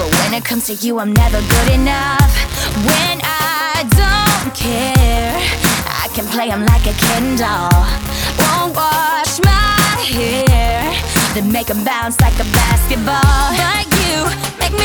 But when it comes to you, I'm never good enough. When I don't care, I can play him like a Ken doll. Won't wash my hair, then make him bounce like a basketball. But you make